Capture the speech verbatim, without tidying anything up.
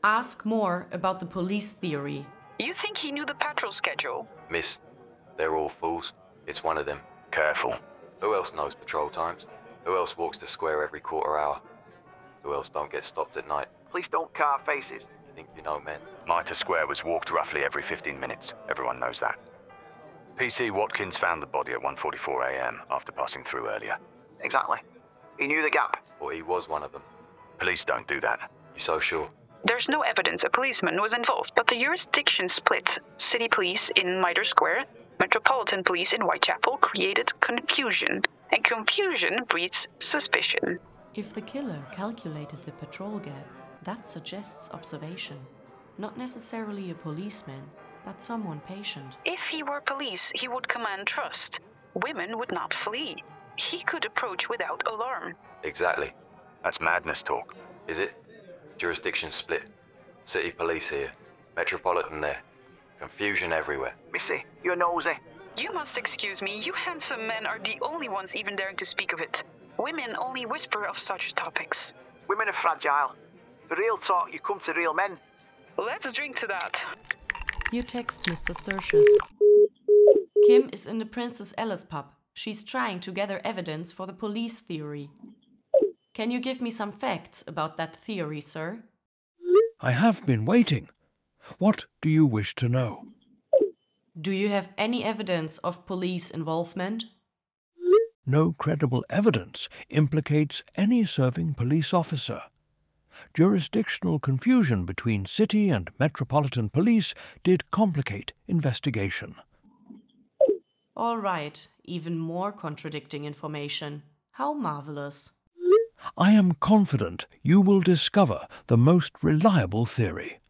Ask more about the police theory. You think he knew the patrol schedule? Miss, they're all fools. It's one of them. Careful. Who else knows patrol times? Who else walks the square every quarter hour? Who else don't get stopped at night? Police don't carve faces. Think you know men? Mitre Square was walked roughly every fifteen minutes. Everyone knows that. P C Watkins found the body at one forty-four a m after passing through earlier. Exactly. He knew the gap. Or he was one of them. Police don't do that. You so sure? There's no evidence a policeman was involved, but the jurisdiction split. City police in Mitre Square, Metropolitan Police in Whitechapel created confusion, and confusion breeds suspicion. If the killer calculated the patrol gap, that suggests observation. Not necessarily a policeman, but someone patient. If he were police, he would command trust. Women would not flee. He could approach without alarm. Exactly. That's madness talk. Is it? Jurisdiction split. City police here. Metropolitan there. Confusion everywhere. Missy, you're nosy. You must excuse me, you handsome men are the only ones even daring to speak of it. Women only whisper of such topics. Women are fragile. For real talk, you come to real men. Let's drink to that. You text Mister Sturgis. Kim is in the Princess Alice pub. She's trying to gather evidence for the police theory. Can you give me some facts about that theory, sir? I have been waiting. What do you wish to know? Do you have any evidence of police involvement? No credible evidence implicates any serving police officer. Jurisdictional confusion between city and metropolitan police did complicate investigation. All right, even more contradicting information. How marvelous. I am confident you will discover the most reliable theory.